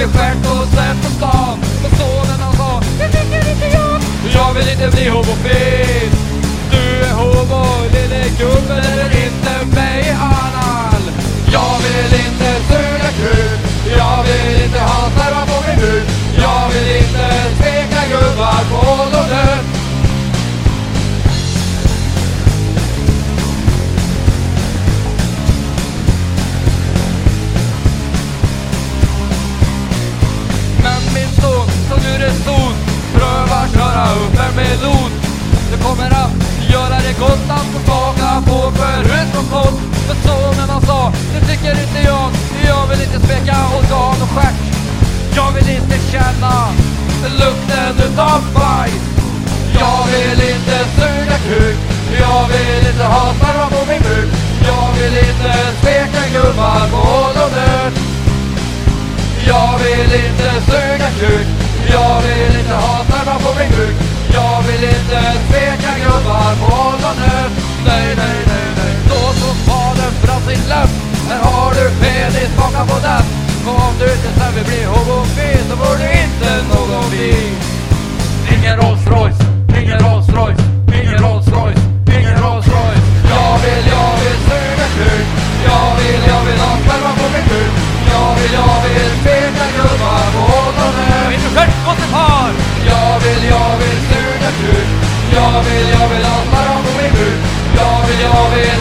mycket stjärt och sen på stan. Och sonen han sa, det tycker inte jag vill inte bli homofil. Du är homo, lille gubben, eller inte mig i anal. Jag vill inte suga kuk, jag vill inte ha slarva på min hud. Jag vill inte tveka gubbar på åldern. Men min son, som ur en zon, pröva köra upp en melon. Det kommer att göra det gott att få smaka på förut som kott. Men sonen han sa, det tycker inte jag vill inte smeka organ och stjärt. Jag vill inte känna lukten utav bajs. Jag vill inte suga kuk, jag vill inte ha slarva på min buk. Jag vill inte smeka gubbar på åldern. Jag vill inte suga kuk, jag vill inte ha slarva på min buk. Jag vill inte tveka gubbar på åldern. Nej, nej, nej, nej. Då tog fadern fram sin läpp. Här har du penis, smaka på den. Och om du inte sen vill bli homofil, så får du inte någon bil. Ingen Rolls Royce, ingen Rolls Royce, ingen Rolls Royce, ingen Rolls Royce. Jag vill suga kuk, jag vill ha slarva på min kuk. Jag vill tveka gubbar på åldern. Inte själv mot en par. Jag vill suga kuk, jag vill ha slarva på min kuk. Jag vill